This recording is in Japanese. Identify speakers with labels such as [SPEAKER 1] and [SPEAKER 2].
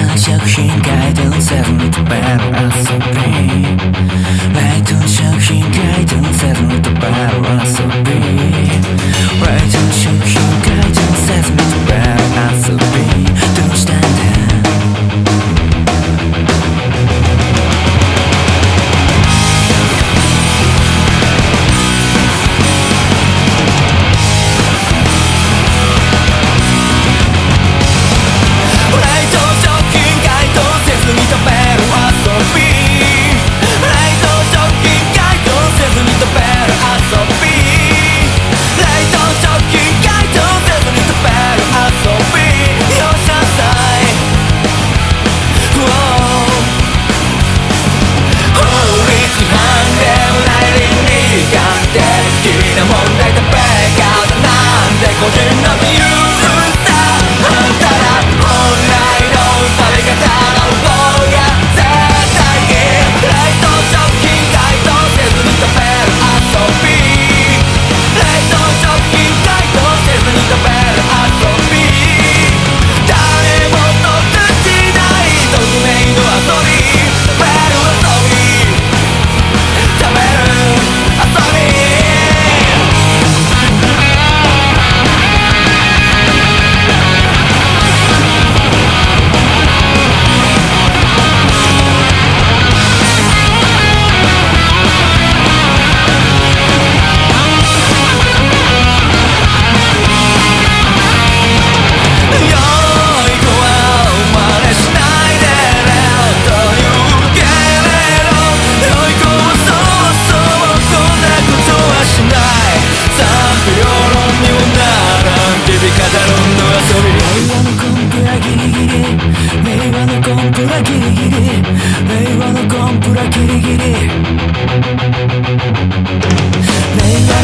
[SPEAKER 1] の食品回転せずに食べる遊びライトの食品回転せずに食べる遊びライトの食品回転せずに食べる遊びどうしたんだ個人の自由さあんたら本来の食べ方の方が絶対いいライト食品解凍せずに食べる遊びライト食品解凍せずに食べる遊び誰もと通じない匿名の遊び食べる遊び食べる遊び令和のコンプラギリギリ令和のコンプラギリギリ令和